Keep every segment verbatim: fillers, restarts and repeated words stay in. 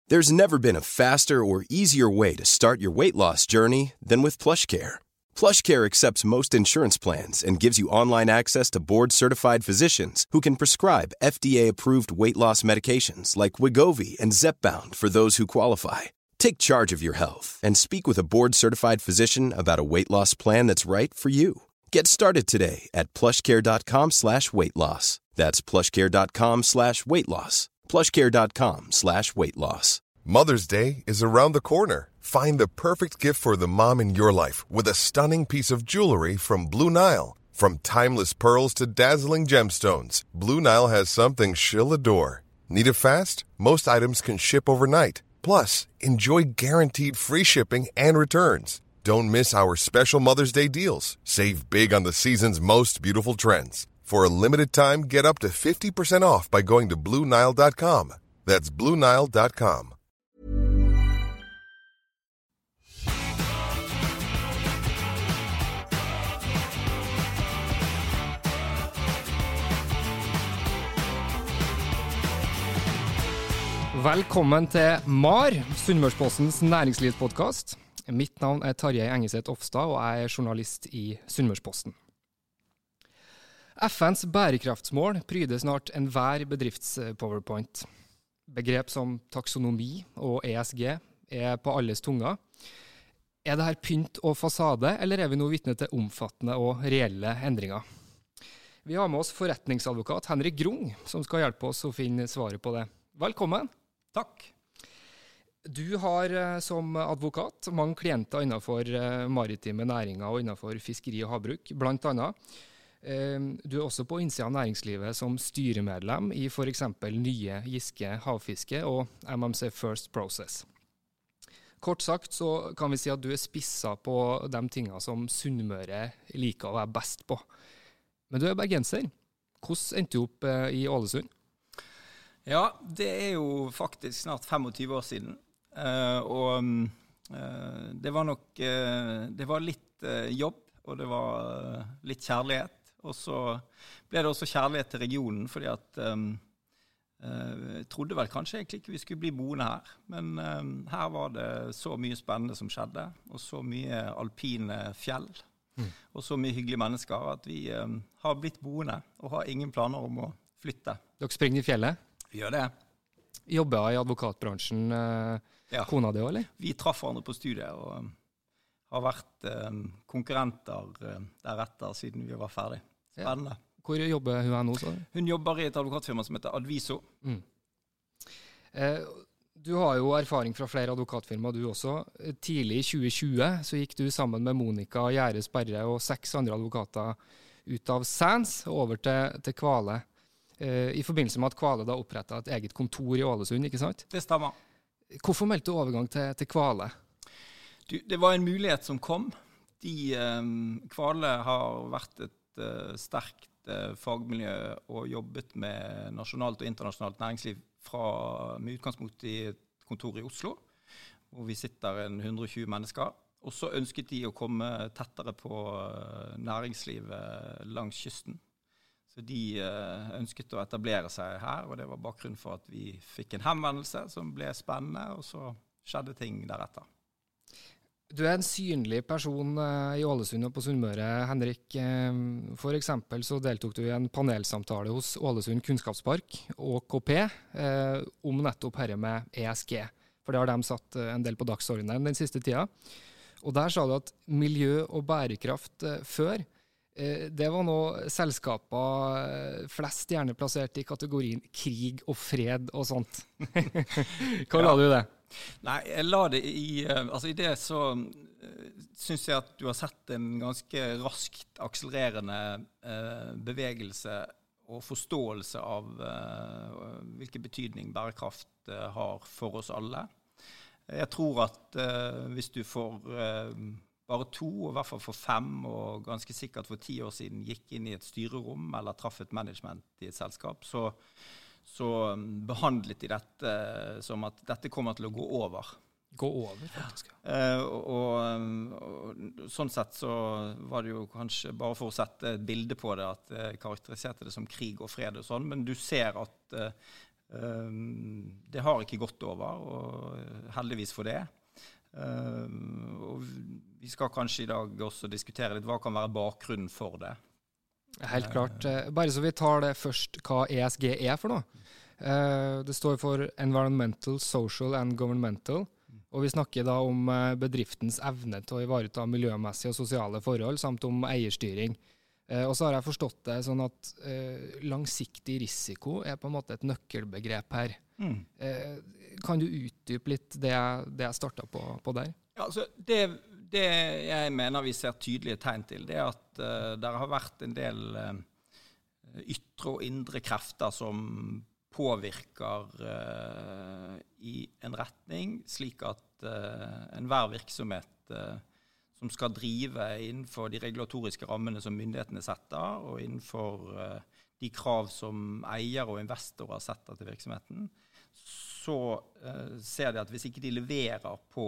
There's never been a faster or easier way to start your weight loss journey than with PlushCare. PlushCare accepts most insurance plans and gives you online access to board-certified physicians who can prescribe F D A-approved weight loss medications like Wegovy and Zepbound for those who qualify. Take charge of your health and speak with a board-certified physician about a weight loss plan that's right for you. Get started today at plushcare.com slash weight loss. That's plushcare.com slash weight loss. plushcare.com slash weight loss. Mother's Day is around the corner. Find the perfect gift for the mom in your life with a stunning piece of jewelry from Blue Nile. From timeless pearls to dazzling gemstones, Blue Nile has something she'll adore. Need it fast? Most items can ship overnight. Plus, enjoy guaranteed free shipping and returns. Don't miss our special Mother's Day deals. Save big on the season's most beautiful trends. For a limited time, get up to fifty percent off by going to blue nile dot com. That's blue nile dot com. Velkommen til MAR, Sunnmørspostens næringslivspodcast. Mitt navn er Tarjei Engeseth Ofstad, og jeg er journalist i Sunnmørsposten. F N's bærekraftsmål pryder snart enhver bedrifts-powerpoint. Begrep som taksonomi og E S G er på alles tunga. Er det her pynt og fasade, eller er vi nå vitne til omfattende og reelle endringer? Vi har med oss forretningsadvokat Henrik Grung, som skal hjelpe oss å finne svaret på det. Velkommen. Takk. Du har som advokat mange klienter innenfor maritime næringer og innenfor fiskeri og havbruk, blant annet. Du er også på innsiden av næringslivet som styremedlem i for eksempel Nye Giske Havfiske og M M C First Process. Kort sagt så kan vi si at du er spisset på de tingene som Sunnmøre liker å være best på. Men du er bergenser. Hvordan endte du opp i Ålesund? Ja, det er jo faktisk snart tjuefem år siden. Uh, og uh, det var nok uh, det var litt uh, jobb, og det var uh, litt kjærlighet. Og så ble det også kjærlighet til regionen, fordi at um, uh, jeg trodde vel kanskje egentlig ikke vi skulle bli boende her. Men um, her var det så mye spennende som skjedde, og så mye alpine fjell, mm. og så mye hyggelige mennesker, at vi um, har blitt boende og har ingen planer om å flytte. Dere springer i fjellet? Vi gjør det. Jobber i advokatbransjen, eh, ja. Kona di, eller? Vi traff hverandre på studiet og um, har vært um, konkurrenter uh, deretter siden vi var ferdig. Spennende. Ja. Hvor jobber hun her nå? Så? Hun jobber i et advokatfirma som heter Adviso. Mm. Eh, du har jo erfaring fra flere advokatfirma, du også. Tidlig i tjue tjue så gikk du sammen med Monica Gjære Sperre og seks andre advokater ut av Sands og over til, til Kvale. I forbindelse med at Kvale da opprettet et eget kontor i Ålesund, ikke sant? Det stemmer. Hvorfor meldte du overgang til, til Kvale? Du, det var en mulighet som kom. De, um, Kvale har vært et uh, sterkt uh, fagmiljø og jobbet med nasjonalt og internasjonalt næringsliv fra, med utgangspunkt i et kontor i Oslo, hvor vi sitter en hundre og tjue mennesker. Og så ønsket de å komme tettere på uh, næringslivet langs kysten. Så de ønsket å etablere seg her, og det var bakgrunnen for at vi fikk en henvendelse som ble spennende, og så skjedde ting deretter. Du er en synlig person i Ålesund og på Sunnmøre, Henrik. For eksempel så deltok du i en panelsamtale hos Ålesund Kunnskapspark og K P om nettopp dette med E S G, for det har de satt en del på dagsordenen den siste tida. Og der sa du at miljø og bærekraft før, det var nå selskaper flest gjerne plassert i kategorien krig og fred og sånt. Hva la du i det? Nei, jeg la det i, altså i det så synes jeg at du har sett en ganske raskt akselererende bevegelse og forståelse av hvilken betydning bærekraft har for oss alle. Jeg tror at hvis du får bare to, og i hvert fall for fem, og ganske sikkert for ti år siden gikk inn i et styrerom eller traff et management i et selskap, så, så behandlet de dette som at dette kommer til å gå over. Gå over, faktisk. Ja. Uh, og, og sånn sett så var det jo kanskje, bare for å sette et bilde på det, at jeg karakteriserte det som krig og fred og sånn, men du ser at uh, Det har ikke gått over, og heldigvis for det. Og vi skal kanskje i dag også diskutere litt hva kan være bakgrunnen for det. Helt klart. Bare så vi tar det først, hva E S G er for noe. Det står for Environmental, Social and Governmental, og vi snakker da om bedriftens evne til å ivareta miljømessige og sosiale forhold, samt om eierstyring. Og så har jeg forstått det sånn at langsiktig risiko er på en måte et nøkkelbegrep her. Mm. Kan du utdype litt det jeg, det jeg startet på, på der? Ja, altså det, det jeg mener vi ser tydelige tegn til, det er at uh, det har vært en del uh, ytre og indre krefter som påvirker uh, i en retning, slik at uh, enhver virksomhet uh, som skal drive innenfor de regulatoriske rammene som myndighetene setter, og innenfor uh, de krav som eier og investorer setter til virksomheten, så uh, ser de at hvis ikke de leverer på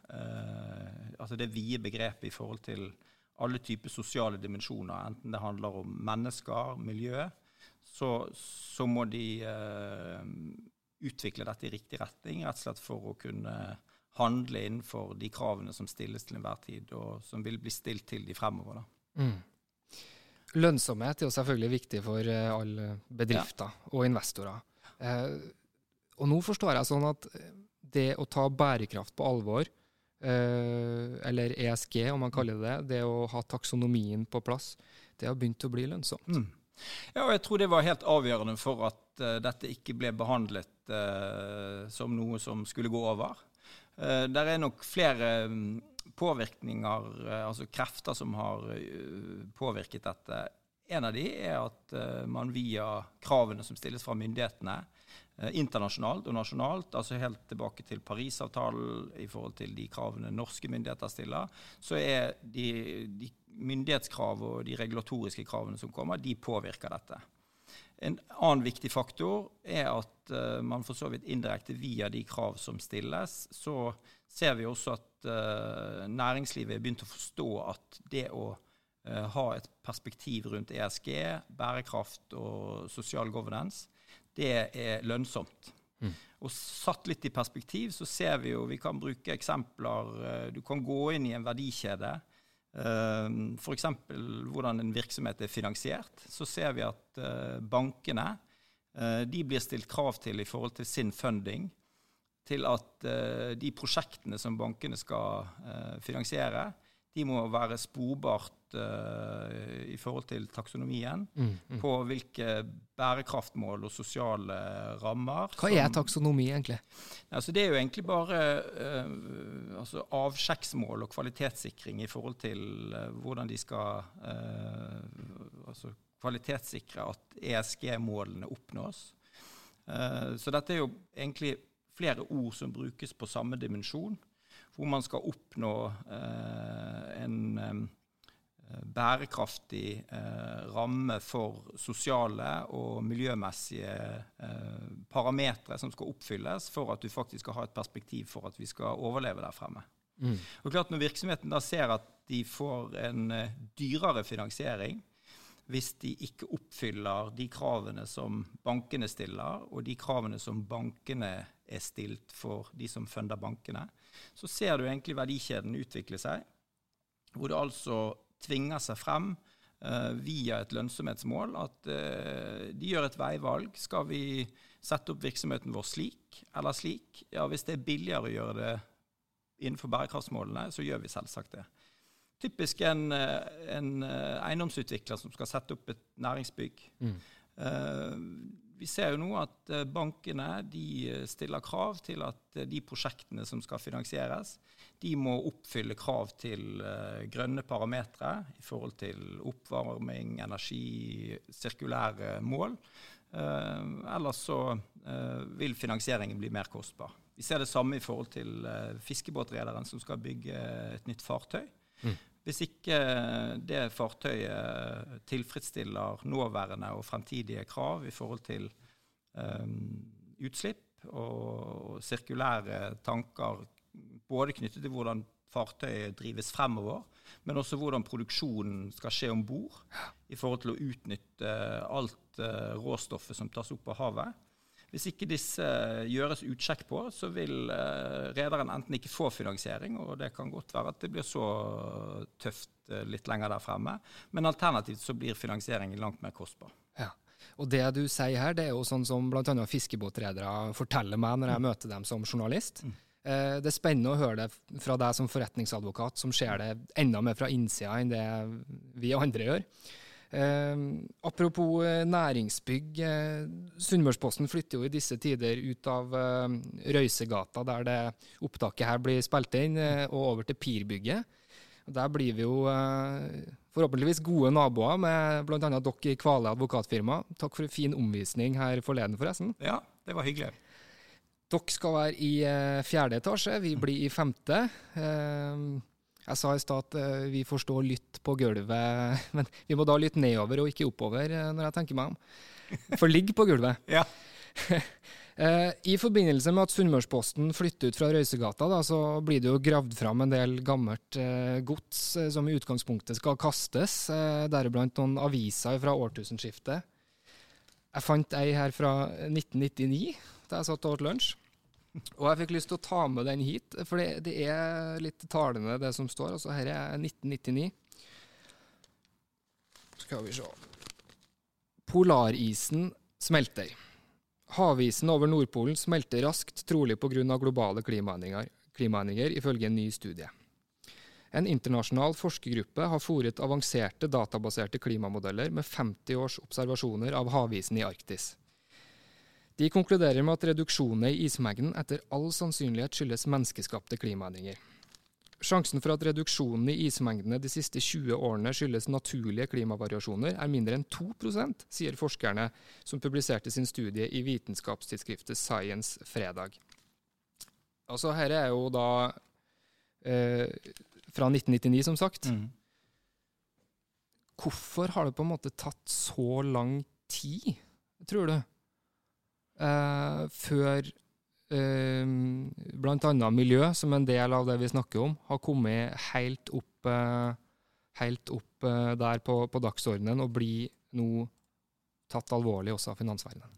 uh, altså det vide begrepet i forhold til alle typer sosiale dimensjoner, enten det handler om mennesker, miljø, så, så må de uh, utvikle dette i riktig retning, rett og slett for å kunne handle innenfor de kravene som stilles til enhver tid, og som vil bli stilt til de fremover. Da. Mm. Lønnsomhet er jo selvfølgelig viktig for uh, alle bedrifter ja. Og investorer. Uh, Og nå forstår jeg sånn at det å ta bærekraft på alvor, eh, eller E S G om man kaller det det, det å ha taksonomien på plass, det har begynt å bli lønnsomt. Mm. Ja, og jeg tror det var helt avgjørende for at uh, dette ikke ble behandlet uh, som noe som skulle gå over. Uh, der er nok flere um, påvirkninger, uh, altså krefter som har uh, påvirket dette. En av de er at uh, man via kravene som stilles fra myndighetene, internasjonalt og nasjonalt, altså helt tilbake til Parisavtalen i forhold til de kravene norske myndigheter stiller, så er de, de myndighetskrav og de regulatoriske kravene som kommer, de påvirker dette. En annen viktig faktor er at uh, man for så vidt indirekte via de krav som stilles, så ser vi også at uh, næringslivet er begynt å forstå at det å uh, ha et perspektiv rundt E S G, bærekraft og social governance, det er lønnsomt. Mm. Og satt litt i perspektiv, så ser vi jo, vi kan bruke eksempler, du kan gå inn i en verdikjede, for eksempel hvordan en virksomhet er finansiert, så ser vi at bankene, de blir stilt krav til i forhold til sin funding, til at de prosjektene som bankene skal finansiere, de må være sporbart uh, i forhold til taksonomien mm, mm. på hvilke bærekraftmål og sosiale rammer. Hva er taksonomi egentlig? Altså det er jo egentlig bare uh, altså avsjekksmål og kvalitetssikring i forhold til uh, hvordan de skal uh, altså kvalitetssikre at E S G-målene oppnås. Uh, så dette er jo egentlig flere ord som brukes på samme dimensjon, hvor man skal oppnå eh, en eh, bærekraftig eh, ramme for sosiale og miljømessige eh, parametre som skal oppfylles for at du faktisk skal ha et perspektiv for at vi skal overleve der fremme. Mm. Og klart når virksomheten da ser at de får en eh, dyrere finansiering, hvis de ikke oppfyller de kravene som bankene stiller, og de kravene som bankene er stilt for de som funder bankene, så ser du egentlig verdikjeden utvikle seg, hvor det altså tvinger seg frem uh, via et lønnsomhetsmål, at uh, de gjør et veivalg. Skal vi sette opp virksomheten vår slik eller slik? Ja, hvis det er billigere å gjøre det innenfor bærekraftsmålene, så gjør vi selvsagt det. Typisk en, en eiendomsutvikler som skal sette opp et næringsbygg. Mm. Uh, vi ser jo nå at bankene de stiller krav til at de prosjektene som skal finansieres, de må oppfylle krav til uh, grønne parametre i forhold til oppvarming, energi, sirkulære mål. Uh, ellers så uh, vil finansieringen bli mer kostbar. Vi ser det samme i forhold til uh, fiskebåtrederen som skal bygge et nytt fartøy. Mm. Hvis ikke det fartøyet tilfredsstiller nåværende og fremtidige krav i forhold til um, utslipp og sirkulære tanker, både knyttet til hvordan fartøyet drives fremover, men også hvordan produksjonen skal skje ombord i forhold til å utnytte alt uh, råstoffet som tas opp av havet. hvis ikke disse gjøres utsjekk på, så vil uh, rederen enten ikke få finansiering, og det kan godt være at det blir så tøft uh, litt lenger der fremme, men alternativt så blir finansieringen langt mer kostbar. Ja. Og det du sier her, det er jo sånn som blant annet fiskebåtredere forteller meg når jeg møter dem som journalist. Mm. Eh, det er spennende å høre det fra deg som forretningsadvokat, som ser det enda mer fra innsiden enn det vi andre gjør. Eh, apropos eh, næringsbygg, eh, Sunnmørsposten flytter jo i disse tider ut av eh, Røysegata, der det opptaket her blir spilt inn, eh, og over til Pirbygget. Der blir vi jo eh, forhåpentligvis gode naboer med blant annet dere i Kvale advokatfirma. Takk for en fin omvisning her forleden forresten. Ja, det var hyggelig. Dere skal være i eh, fjerde etasje, vi blir i femte. Eh, jeg sa i stad at eh, vi får stå litt på gulvet, men vi må da litt nedover og ikke oppover eh, når jeg tenker meg om. For ligg på gulvet. Ja. I forbindelse med at Sunnmørsposten flytter ut fra Røysegata, da, så blir det jo gravd fram en del gammelt eh, gods eh, som i utgangspunktet skal kastes, eh, deriblant noen aviser fra årtusenskiftet. Jeg fant ei her fra nitten nittini, da jeg satt og åt lunsj, og jeg fikk lyst til å ta med den hit, for det, det er litt talende det som står. Altså, her er nitten nittini. Skal vi se. Polarisen smelter. Havisen over Nordpolen smelter raskt, trolig på grunn av globale klimaendringer, klimaendringer, ifølge en ny studie. En internasjonal forskergruppe har foret avanserte databaserte klimamodeller med femti års observasjoner av havisen i Arktis. De konkluderer med at reduksjoner i ismengden etter all sannsynlighet skyldes menneskeskapte klimaendringer. Sjansen for at reduksjonen i ismengdene de siste tjue årene skyldes naturlige klimavariasjoner er mindre enn to prosent, sier forskerne som publiserte sin studie i vitenskapstidsskriftet Science fredag. Altså, her er jo da eh, fra nitten nittini, som sagt. Mm. Hvorfor har det på en måte tatt så lang tid, tror du, eh, før Uh, blant annet miljø, som en del av det vi snakker om, har kommet helt opp, uh, helt opp uh, der på, på dagsordenen og blir nå tatt alvorlig også av finansverdenen.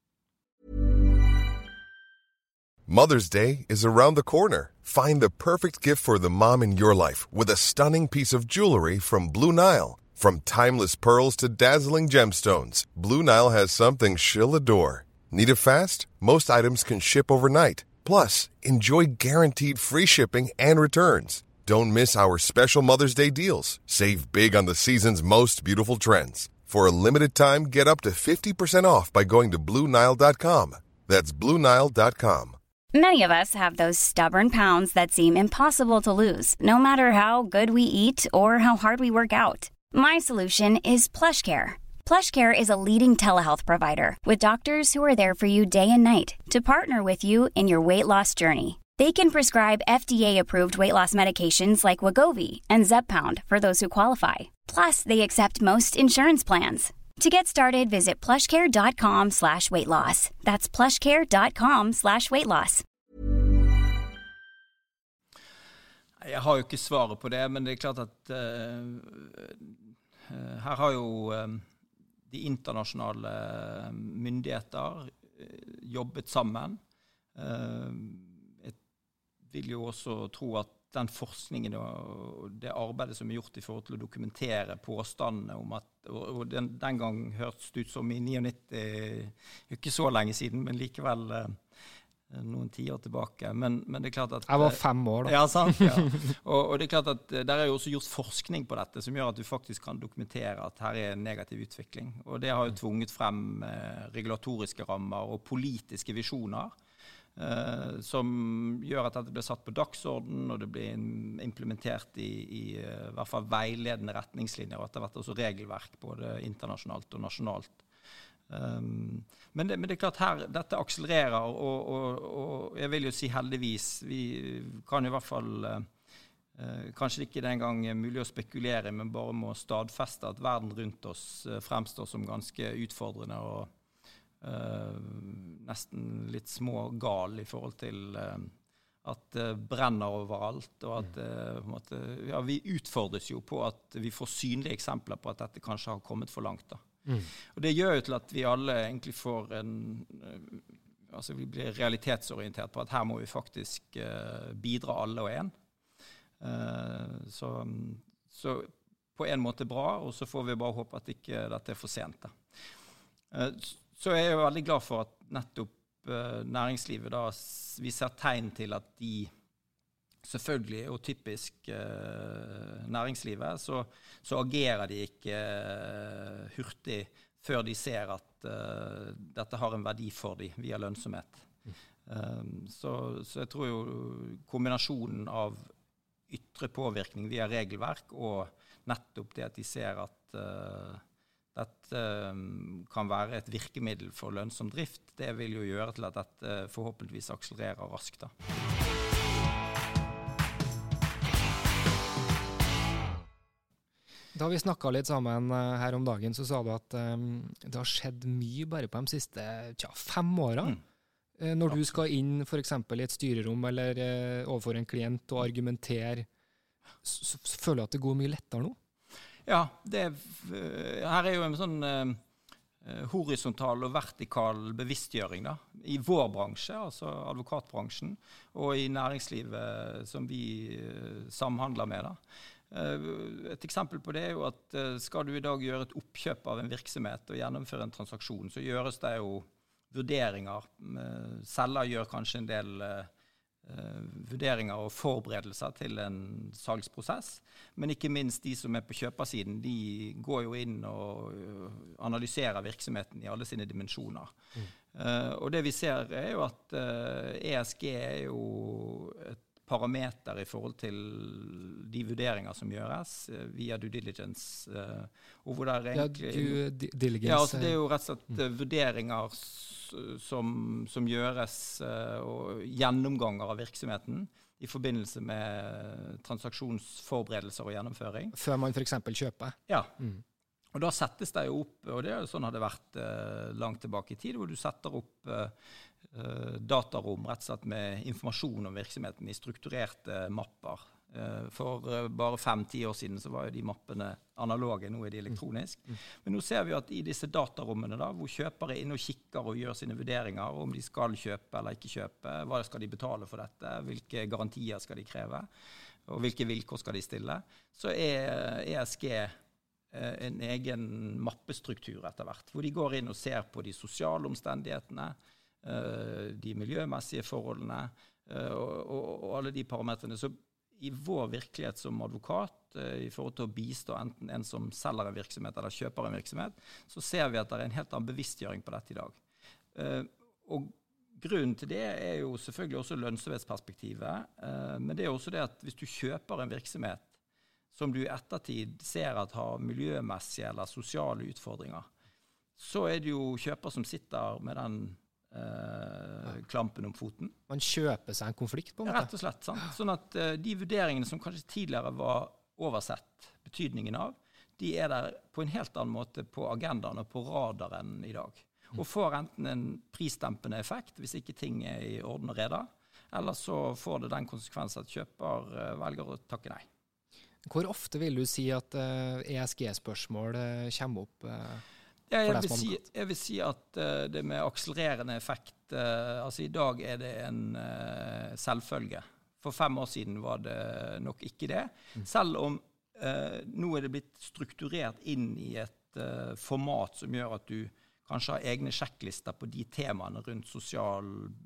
Mother's Day is around the corner. Find the perfect gift for the mom in your life with a stunning piece of jewelry from Blue Nile. From timeless pearls to dazzling gemstones, Blue Nile has something she'll adore. Need it fast? Most items can ship overnight. Plus, enjoy guaranteed free shipping and returns. Don't miss our special Mother's Day deals. Save big on the season's most beautiful trends. For a limited time, get up to fifty percent off by going to Blue Nile dot com. That's Blue Nile dot com. Many of us have those stubborn pounds that seem impossible to lose, no matter how good we eat or how hard we work out. My solution is PlushCare. PlushCare is a leading telehealth provider with doctors who are there for you day and night to partner with you in your weight loss journey. They can prescribe F D A-approved weight loss medications like Wegovy and Zepbound for those who qualify. Plus, they accept most insurance plans. To get started, visit plushcare.com slash weight loss. That's plushcare.com slash weight loss. Jeg har jo ikke svaret på det, men det er klart at uh, uh, her har jo... Uh, de internasjonale myndigheter jobbet sammen. Jeg vil jo også tro at den forskningen og det arbeidet som er gjort i forhold til å dokumentere påstandene om at, og den, den gang hørtes det ut som i nittioni, ikke så lenge siden, men likevel noen tiår tilbake. Men, men det er klart at... Jeg var fem år da. Ja, sant. Ja. Og, og det er klart at der er jo også gjort forskning på dette, som gjør at du faktisk kan dokumentere at her er en negativ utvikling. Og det har jo tvunget frem eh, regulatoriske rammer og politiske visjoner, eh, som gjør at dette blir satt på dagsorden, og det blir implementert i, i, i hvert fall veiledende retningslinjer, og at det har vært også regelverk både internasjonalt og nasjonalt. Um, men, det, men det er klart her, dette akselererer, og, og, og jeg vil jo si heldigvis, vi kan i hvert fall, uh, kanskje ikke den gang mulig å spekulere, men bare må stadfeste at verden rundt oss uh, fremstår som ganske utfordrende og uh, nesten litt smågal i forhold til uh, at det brenner overalt, og at uh, på en måte, ja, vi utfordres jo på at vi får synlige eksempler på at dette kanskje har kommet for langt da. Mm. Og det gjør jo til at vi alle egentlig får en, altså vi blir realitetsorientert på at her må vi faktisk uh, bidra alle og en. Uh, så, så på en måte bra, og så får vi bare håpe at ikke dette er for sent. Da. Uh, så er jeg jo veldig glad for at nettopp uh, næringslivet da, vi ser tegn til at de selvfølgelig, og typisk uh, næringslivet, så, så agerer de ikke uh, hurtig før de ser at uh, dette har en verdi for dem via lønnsomhet. Mm. Um, så, så jeg tror jo kombinasjonen av ytre påvirkning via regelverk og nettopp det at de ser at uh, dette um, kan være et virkemiddel for lønnsom drift, det vil jo gjøre til at dette forhåpentligvis akselererer raskt da. Da vi snakket litt sammen her om dagen, så sa du at um, det har skjedd mye bare på de siste tja, fem årene. Mm. Når du skal inn for eksempel i et styrerom eller uh, overfor en klient og argumentere, så, så føler du at det går mye lettere nå? Ja, det, her er jo en sånn uh, horisontal og vertikal bevisstgjøring da, i vår bransje, altså advokatbransjen, og i næringslivet som vi uh, samhandler med da. Et eksempel på det er jo at skal du i dag gjøre et oppkjøp av en virksomhet og gjennomføre en transaksjon, så gjøres det jo vurderinger. Selger gjør kanskje en del uh, vurderinger og forberedelser til en salgsprosess, men ikke minst de som er på kjøpersiden, de går jo inn og analyserer virksomheten i alle sine dimensjoner. Mm. Uh, og det vi ser er jo at uh, E S G er jo et parameter i forhold til de vurderinger som gjøres uh, via due diligence. Uh, og hvor det er egentlig, ja, due diligence. Ja, altså det er jo rett og slett uh, vurderinger som, som gjøres uh, og gjennomganger av virksomheten i forbindelse med transaksjonsforberedelser og gjennomføring. Før man for eksempel kjøper? Ja. Mm. Og da settes det jo opp, og det er jo sånn har det vært uh, langt tilbake i tid, hvor du setter opp uh, uh, datarom rett og slett med informasjon om virksomheten i strukturerte mapper. Uh, for uh, bare fem-ti år siden så var jo de mappene analoge, nå er de elektronisk. Mm. Men nå ser vi at i disse datarommene da, hvor kjøpere er inne og kikker og gjør sine vurderinger om de skal kjøpe eller ikke kjøpe, hva skal de betale for dette, hvilke garantier skal de kreve, og hvilke vilkår skal de stille, så er E S G en egen mappestruktur etter hvert, hvor de går inn og ser på de sosiale omstendighetene, de miljømessige forholdene og, og, og alle de parametrene. Så i vår virkelighet som advokat, i forhold til å bistå enten en som selger en virksomhet eller kjøper en virksomhet, så ser vi at det er en helt annen bevisstgjøring på dette i dag. Og grunnen til det er jo selvfølgelig også lønnsomhetsperspektivet, men det er også det at hvis du kjøper en virksomhet som du i ettertid ser at har miljømessige eller sosiale utfordringer, så er det jo kjøper som sitter med den eh, klampen om foten. Man kjøper seg en konflikt på en måte? Rett og slett, sant? Sånn at eh, de vurderingene som kanskje tidligere var oversett betydningen av, de er der på en helt annen måte på agendaen og på radaren i dag. Og får enten en prisdempende effekt, hvis ikke ting er i orden og reda, eller så får det den konsekvens at kjøper eh, velger å takke nei. Hvor ofte vil du si at uh, E S G-spørsmål uh, kommer opp uh, ja, jeg, vil si, jeg vil si at uh, det med akselererende effekt, uh, altså i dag er det en uh, selvfølge. For fem år siden var det nok ikke det. Mm. Selv om uh, nå er det blitt strukturert inn i et uh, format som gjør at du kanskje har egne sjekklister på de temaene rundt sosial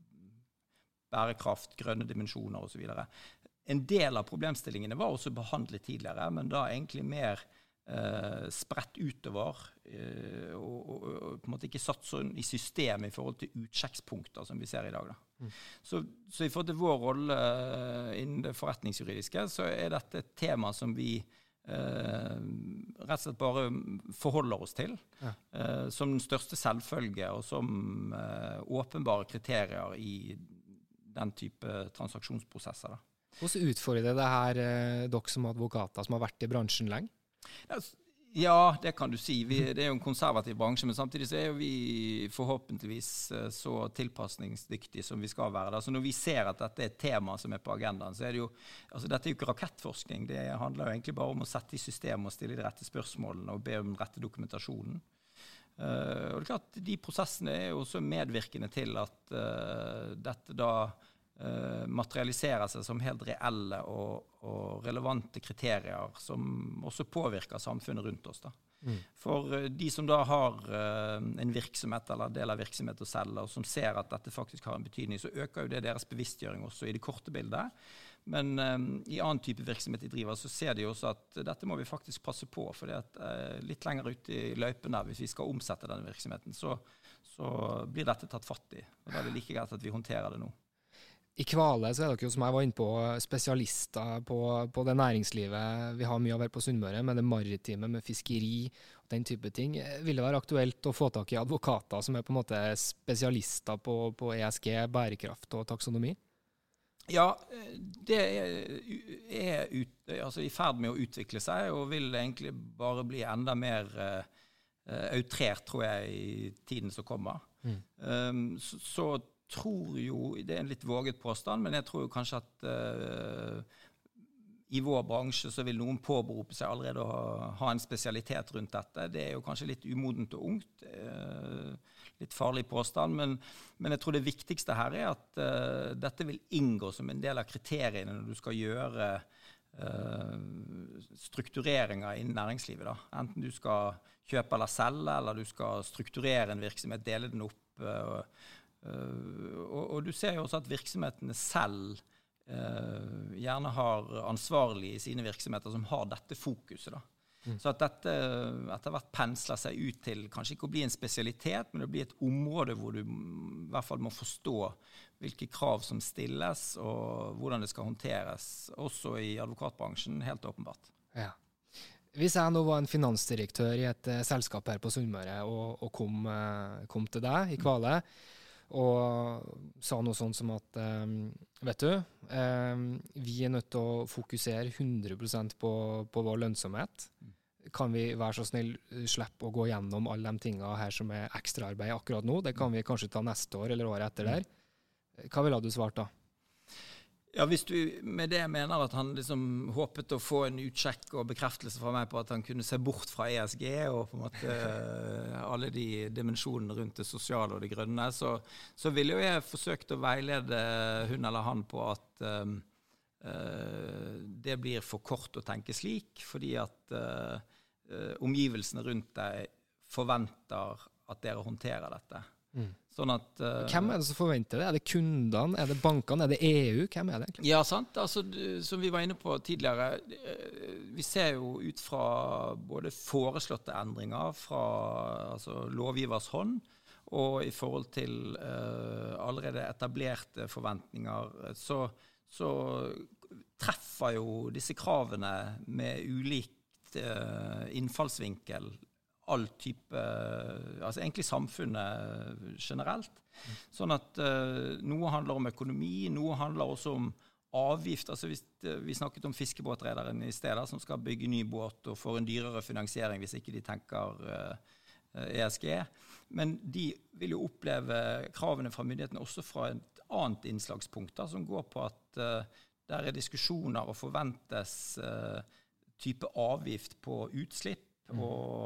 bærekraft, grønne dimensjoner og så videre. En del av problemstillingene var også behandlet tidligere, men da egentlig mer eh, spredt utover eh, og, og, og på en måte ikke satt sånn i systemet i forhold til utsjekkspunkter som vi ser i dag. Da. Mm. Så, så i forhold til vår rolle innen det forretningsjuridiske, så er dette et tema som vi eh, rett og slett bare forholder oss til, ja. eh, som den største selvfølge og som eh, åpenbare kriterier i den type transaksjonsprosesser da. Hvordan utfordrer det her eh, dere som advokater som har vært i bransjen lenge? Ja, det kan du si. Vi, det er jo en konservativ bransje, men samtidig så er jo vi forhåpentligvis så tilpasningsdyktige som vi skal være. Så når vi ser at dette er et tema som er på agendaen, så er det jo, altså dette er jo ikke rakettforskning. Det handler jo egentlig bare om å sette i system og stille de rette spørsmålene og be om den rette dokumentasjonen. Uh, og det er klart, de prosessene er jo også medvirkende til at uh, dette da uh, materialiserer seg som helt reelle og, og relevante kriterier som også påvirker samfunnet rundt oss da. Mm. For uh, de som da har uh, en virksomhet eller del av virksomhet å selge, og som ser at dette faktisk har en betydning, så øker jo det deres bevisstgjøring også i det korte bildet. Men um, i annen type virksomhet de driver, så ser de også at dette må vi faktisk passe på, for det at uh, litt lenger ute i løypen der, hvis vi skal omsette denne virksomheten, så, så blir dette tatt fatt i. Og da er det like greit at vi håndterer det nå. I Kvale så er dere jo, som jeg var inne på, spesialister på, på det næringslivet. Vi har mye av her på Sunnmøre, med det maritime, med fiskeri og den type ting. Vil det være aktuelt å få tak i advokater som er på en måte spesialister på, på E S G, bærekraft og taksonomi? Ja, det er, er ut, altså i ferd med å utvikle seg, og vil egentlig bare bli enda mer uh, outrert, tror jeg, i tiden som kommer. Mm. Um, så, så tror jo, det er en litt våget påstand, men jeg tror jo kanskje at uh, i vår bransje så vil noen påberope seg allerede å ha, ha en spesialitet rundt dette. Det er jo kanskje litt umodent og ungt, uh, litt farlig påstand, men, men jeg tror det viktigste her er at uh, dette vil inngå som en del av kriteriene når du skal gjøre uh, struktureringer innen næringslivet. Da. Enten du skal kjøpe eller selge, eller du skal strukturere en virksomhet, dele den opp. Uh, uh, og, og du ser jo også at virksomhetene selv uh, gjerne har ansvarlige i sine virksomheter som har dette fokuset da. Mm. Så at dette etter hvert pensler seg ut til kanskje ikke å bli en spesialitet, men det blir et område hvor du i hvert fall må forstå hvilke krav som stilles og hvordan det skal håndteres, også i advokatbransjen, helt åpenbart. Ja. Hvis jeg nå var en finansdirektør i et uh, selskap her på Sunnmøre og, og kom, uh, kom til deg i Kvale, og sa noe sånt som at um, vet du, um, vi er nødt til å fokusere hundre prosent på, på vår lønnsomhet. Kan vi være så snill slippe å gå gjennom alle de tingene her som er ekstraarbeid akkurat nå? Det kan vi kanskje ta neste år eller året etter der. Hva ville du svart da? Ja, hvis du med det mener at han liksom håpet å få en utsjekk og bekreftelse fra meg på at han kunne se bort fra E S G og på en måte alle de dimensjonene rundt det sosiale og det grønne, så, så ville jo jeg forsøkt å veilede hun eller han på at um, uh, det blir for kort å tenke slik, fordi at uh, uh, omgivelsene rundt deg forventer at dere håndterer dette. Mm. Sånn at, uh, Hvem er det som forventer det? Er det kundene? Er det bankene? Er det E U? Hvem er det egentlig? Ja, sant. Altså, som vi var inne på tidligere, vi ser jo ut fra både foreslåtte endringer fra altså, lovgivers hånd, og i forhold til uh, allerede etablerte forventninger, så, så treffer jo disse kravene med ulikt uh, innfallsvinkel all type, altså egentlig samfunnet generelt. Sånn at uh, noe handler om økonomi, noe handler også om avgift. Altså hvis, uh, vi snakket om fiskebåtrederen i stedet, som skal bygge ny båt og får en dyrere finansiering hvis ikke de tenker uh, E S G. Men de vil jo oppleve kravene fra myndighetene også fra et annet innslagspunkt, da, som går på at uh, der er diskusjoner og forventes uh, type avgift på utslipp, Mm.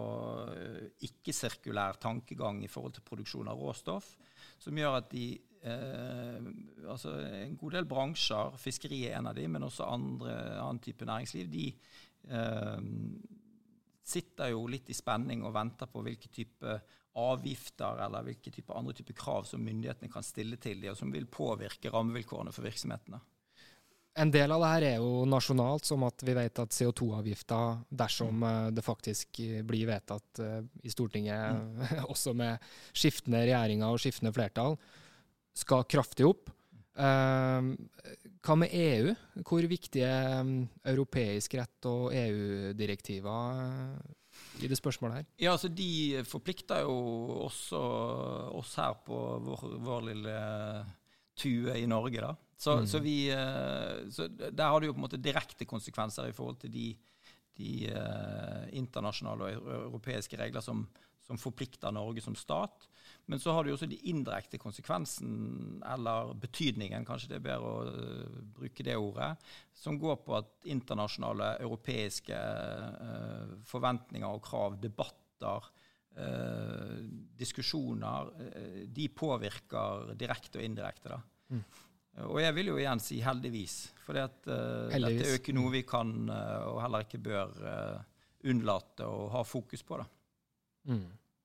og ikke-sirkulær tankegang i forhold til produksjon av råstoff, som gjør at de, eh, altså en god del bransjer, fiskeri er en av de, men også andre, annen type næringsliv, de eh, sitter jo litt i spenning og venter på hvilke type avgifter eller hvilke type andre type krav som myndighetene kan stille til de, og som vil påvirke rammevilkårene for virksomhetene. En del av det her er jo nasjonalt, som at vi vet at C O to avgifter, dersom mm. det faktisk blir vedtatt uh, i Stortinget, mm. også med skiftende regjeringer og skiftende flertall, skal kraftig opp. Uh, hva med E U? Hvor viktig er um, europeisk rett og E U-direktiver uh, i det spørsmålet her? Ja, altså de forplikter jo også oss her på vår, vår lille tue i Norge da. Så, mm. så, vi, så der har det jo på en måte direkte konsekvenser i forhold til de, de uh, internasjonale og europeiske regler som, som forplikter Norge som stat. Men så har det jo også de indirekte konsekvensen, eller betydningen, kanskje det er bedre å uh, bruke det ordet, som går på at internasjonale, europeiske uh, forventninger og krav, debatter, uh, diskusjoner, uh, de påvirker direkte og indirekte da. Mm. Og jeg vil jo igjen si heldigvis, for uh, dette er jo ikke noe vi kan uh, og heller ikke bør uh, unnlate å ha fokus på da. Mm.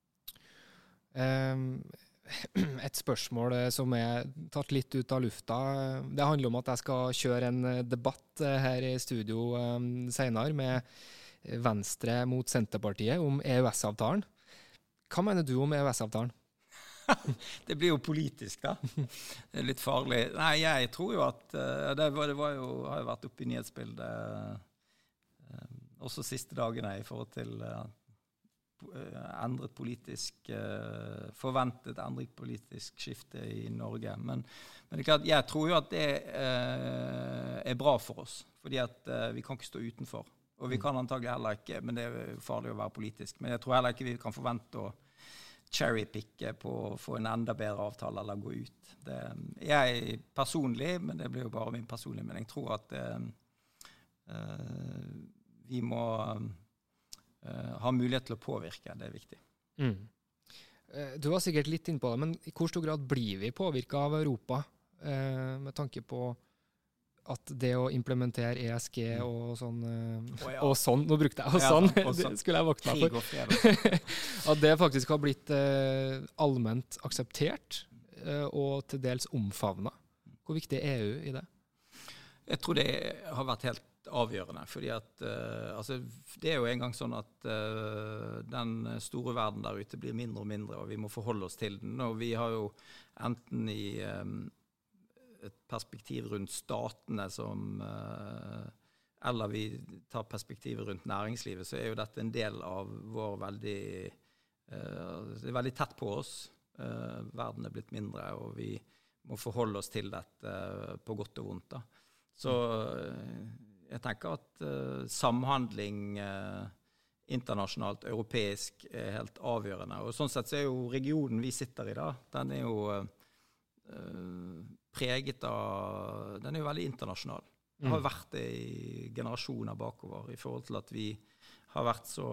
Um, et spørsmål som er tatt litt ut av lufta. Det handler om at jeg skal kjøre en debatt her i studio um, senere med Venstre mot Senterpartiet om E U S-avtalen. Hva mener du om E U S-avtalen? Det blir jo politisk da. Det er litt farlig. Nei, jeg tror jo at uh, det, var, det var jo, har jo vært oppe i nyhetsbildet uh, også siste dagene i forhold til uh, endret politisk, uh, forventet endret politisk skifte i Norge. Men, men det er klart, jeg tror jo at det uh, er bra for oss, fordi at uh, vi kan ikke stå utenfor. Og vi kan antagelig heller ikke, men det er farlig å være politisk. Men jeg tror heller ikke vi kan forvente å cherrypicke på å få en enda bedre avtale eller gå ut. Det, jeg personlig, men det blir jo bare min personlige mening, tror at uh, uh, vi må Uh, har mulighet til å påvirke, det er viktig. Mm. Uh, du var sikkert litt inne på det, men i hvor stor grad blir vi påvirket av Europa uh, med tanke på at det å implementere E S G og sånn, uh, oh, ja. og sånn, nå brukte jeg og sånn, ja, det skulle jeg våkne meg for. At det faktisk har blitt uh, allment akseptert uh, og til dels omfavnet. Hvor viktig er E U i det? Jeg tror det har vært helt avgjørende, fordi at uh, altså, det er jo en gang sånn at uh, den store verden der ute blir mindre og mindre, og vi må forholde oss til den, og vi har jo enten i um, et perspektiv rundt statene som uh, eller vi tar perspektivet rundt næringslivet, så er jo dette en del av vår veldig uh, det er veldig tett på oss. Uh, verden er blitt mindre, og vi må forholde oss til dette uh, på godt og vondt da. Så uh, jeg tenker at uh, samhandling uh, internasjonalt, europeisk er helt avgjørende. Og sånn sett så er jo regionen vi sitter i da, den er jo uh, preget av, den er jo veldig internasjonal. Det har vært det i generasjoner bakover, i forhold til at vi har vært så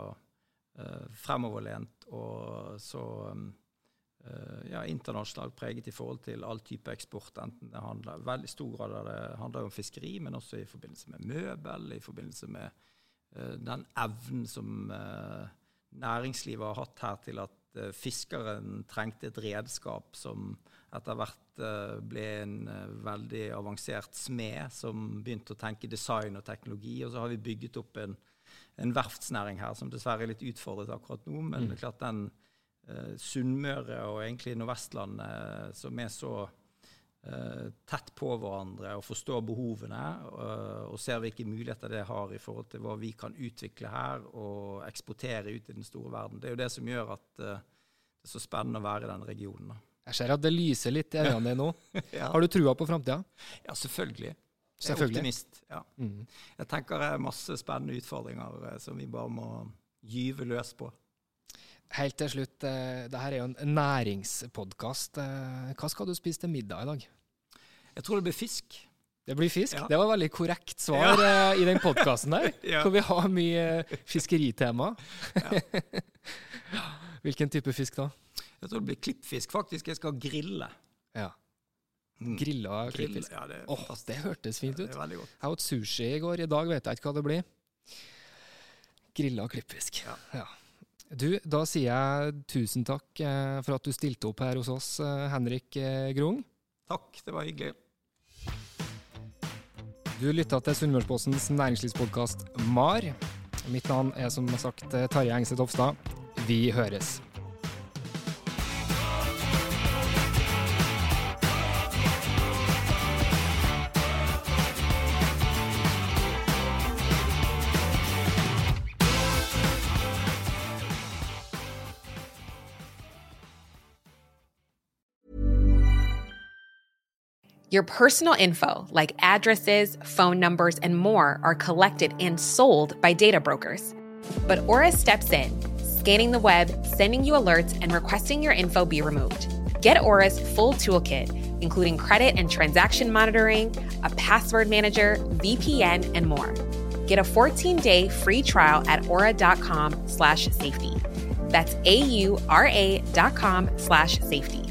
uh, fremoverlent og så um, Uh, ja, internasjonalt preget i forhold til all type eksport, enten det handler, veldig stor grad av det handler om fiskeri, men også i forbindelse med møbel, i forbindelse med uh, den evnen som uh, næringslivet har hatt her til at uh, fiskeren trengte et redskap som etter hvert uh, ble en uh, veldig avansert smed som begynte å tenke design og teknologi, og så har vi bygget opp en, en verftsnæring her som dessverre er litt utfordret akkurat nå, men mm. det er klart den Uh, Sunnmøre og egentlig Nordvestland uh, som er så uh, tett på hverandre og forstår behovene uh, og ser hvilke muligheter det har i forhold til hva vi kan utvikle her og eksportere ut i den store verden. Det er jo det som gjør at uh, det er så spennende å være i den regionen. Da. Jeg ser at det lyser litt i øynene dine nå. Ja. Har du trua på fremtiden? Ja, selvfølgelig. Jeg er optimist. Ja. Mm. Jeg tenker det er masse spennende utfordringer uh, som vi bare må gyve løs på. Helt til slutt, det her er jo en næringspodcast. Hva skal du spise til middag i dag? Jeg tror det blir fisk. Det blir fisk? Ja. Det var veldig korrekt svar ja. i den podcasten der, ja. hvor vi har mye fiskeritema. Ja. Hvilken type fisk da? Jeg tror det blir klippfisk. Faktisk, jeg skal grille. Ja. Grilla klippfisk? Ja, det, oh, det hørtes fint ut. Ja, det er veldig godt. Jeg åt sushi i går. I dag vet jeg ikke hva det blir. Grilla klippfisk. Ja. Ja. Du, da sier jeg tusen takk for at du stilte opp her hos oss, Henrik Grung. Takk, det var hyggelig. Du lyttet til Sunnmørspostens næringslivspodcast MAR. Mitt navn er som sagt Tarjei Engstedt Hofstad. Vi høres. Your personal info, like addresses, phone numbers, and more, are collected and sold by data brokers. But Aura steps in, scanning the web, sending you alerts, and requesting your info be removed. Get Aura's full toolkit, including credit and transaction monitoring, a password manager, V P N, and more. Get a fourteen-day free trial at aura.com slash safety. That's A U R A dot com slash safety.